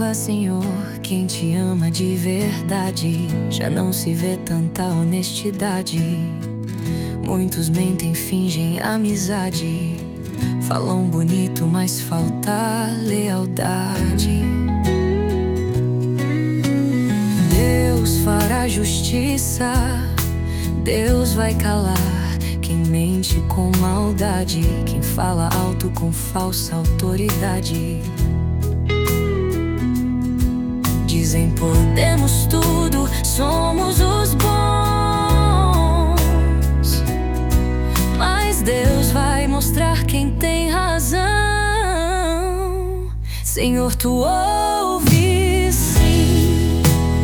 Perdoa, Senhor, quem te ama de verdade. Já não se vê tanta honestidade. Muitos mentem, fingem amizade. Falam bonito, mas falta lealdade. Deus fará justiça, Deus vai calar quem mente com maldade, quem fala alto com falsa autoridade. Dizem podemos tudo, somos os bons, mas Deus vai mostrar quem tem razão. Senhor, tu ouves sim.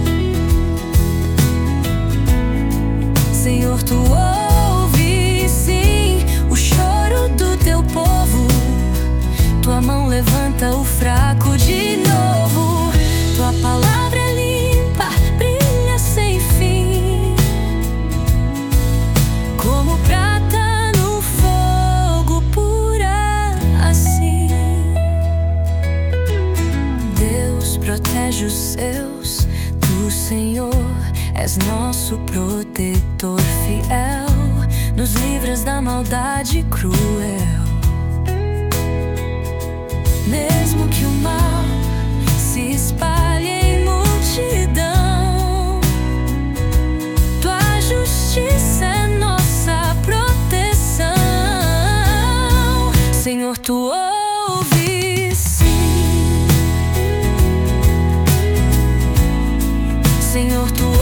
Senhor, tu ouves sim o choro do teu povo. Tua mão levanta o fraco de novo. Tua palavra é limpa, brilha sem fim, como prata no fogo, pura assim. Deus protege os seus, tu, Senhor, és nosso protetor fiel. Nos livras da maldade cruel. Mesmo que o mal se espalhe em multidão, tua justiça é nossa proteção. Senhor, tu ouves sim. Senhor, tu